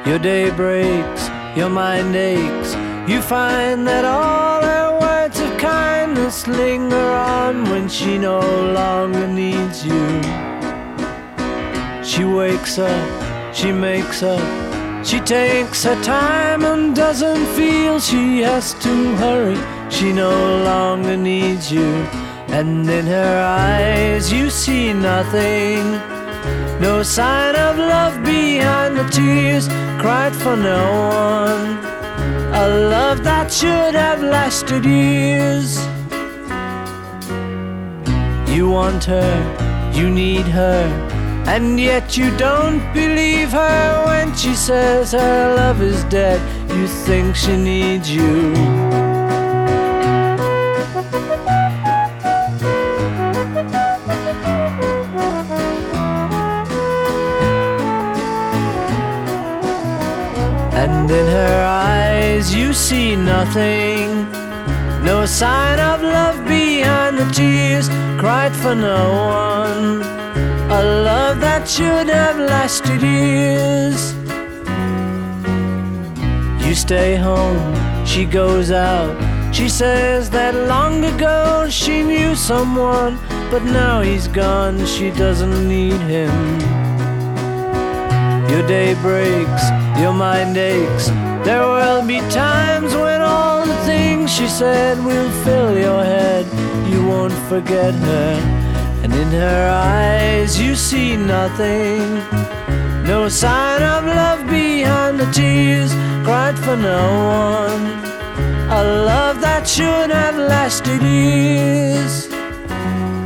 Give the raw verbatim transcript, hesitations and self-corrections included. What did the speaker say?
Your day breaks, your mind aches. You find that all her words of kindness linger on when she no longer needs you. She wakes up, she makes up, she takes her time and doesn't feel she has to hurry. She no longer needs you. And in her eyes you see nothing, no sign of love behind the tears cried for no one. A love that should have lasted years. You want her, you need her, and yet you don't believe her when she says her love is dead. You think she needs you. And in her eyes you see nothing, no sign of love behind the tears cried for no one. A love that should have lasted years. You stay home, she goes out. She says that long ago she knew someone, but now he's gone, she doesn't need him. Your day breaks, your mind aches. There will be times when all the things she said will fill your head. You won't forget her, and in her eyes you see nothing, no sign of love behind the tears cried for no one. A love that should have lasted years.